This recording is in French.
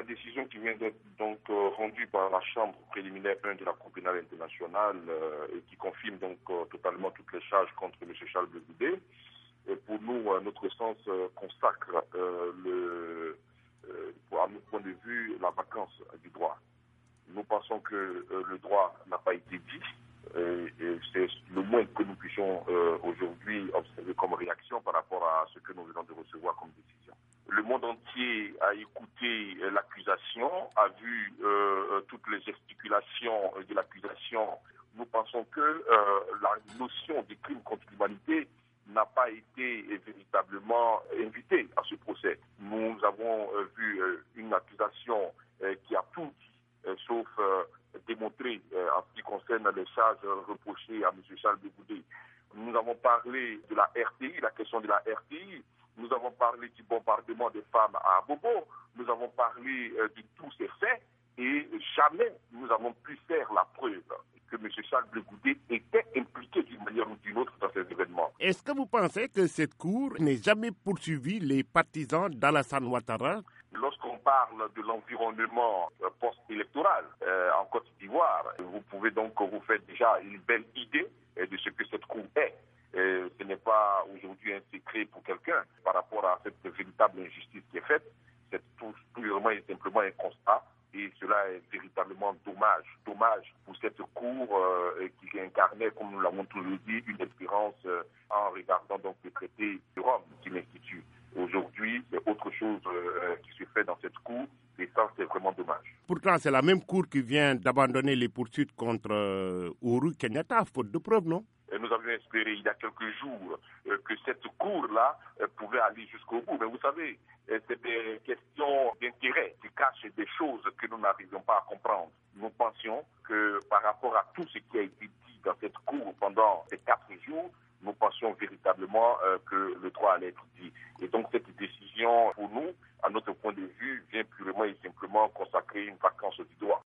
décision qui vient d'être donc rendue par la Chambre préliminaire 1 de la Cour pénale internationale et qui confirme donc totalement toutes les charges contre M. Charles Blé Goudé, pour nous, à notre sens, consacre à notre point de vue, la vacance du droit. Nous pensons que le droit n'a pas été dit et c'est le moins que nous puissions aujourd'hui observer comme réaction par rapport à ce que nous venons de recevoir comme décision. Le monde entier a écouté l'accusation, a vu toutes les gesticulations de l'accusation. Nous pensons que la notion de crime contre l'humanité n'a pas été véritablement invitée à ce procès. Nous avons vu une accusation qui a tout sauf démontré en ce qui concerne les charges reprochées à M. Charles Blé Goudé. Nous avons parlé de la RTI, la question de la RTI. Nous avons parlé du bombardement des femmes à Bobo. Nous avons parlé de tous ces faits et jamais nous avons pu faire la preuve que M. Charles Blé Goudé était impliqué d'une manière ou d'une autre dans ces événements. Est-ce que vous pensez que cette cour n'ait jamais poursuivi les partisans d'Alassane Ouattara? Lorsqu'on parle de l'environnement post-électoral en Côte d'Ivoire, vous pouvez donc vous faire déjà une belle idée de ce que cette cour est. Ce n'est pas aujourd'hui un secret pour quelqu'un par rapport à cette véritable injustice qui est faite. C'est tout purement et simplement un constat. Et cela est véritablement dommage. Dommage pour cette cour qui incarnait, comme nous l'avons toujours dit, une espérance en regardant donc le traité de Rome qui l'institue. Aujourd'hui, c'est autre chose qui se fait dans cette cour et ça, c'est vraiment dommage. Pourtant, c'est la même cour qui vient d'abandonner les poursuites contre Uhuru Kenyatta, faute de preuves, non? Nous avions espéré il y a quelques jours que cette cour-là pouvait aller jusqu'au bout. Mais vous savez, c'est des questions d'intérêt qui cachent des choses que nous n'arrivions pas à comprendre. Nous pensions que par rapport à tout ce qui a été dit dans cette cour pendant ces 4 jours, nous pensions véritablement que le droit allait être dit. Et donc cette décision, pour nous, à notre point de vue, vient purement et simplement consacrer une vacance du droit.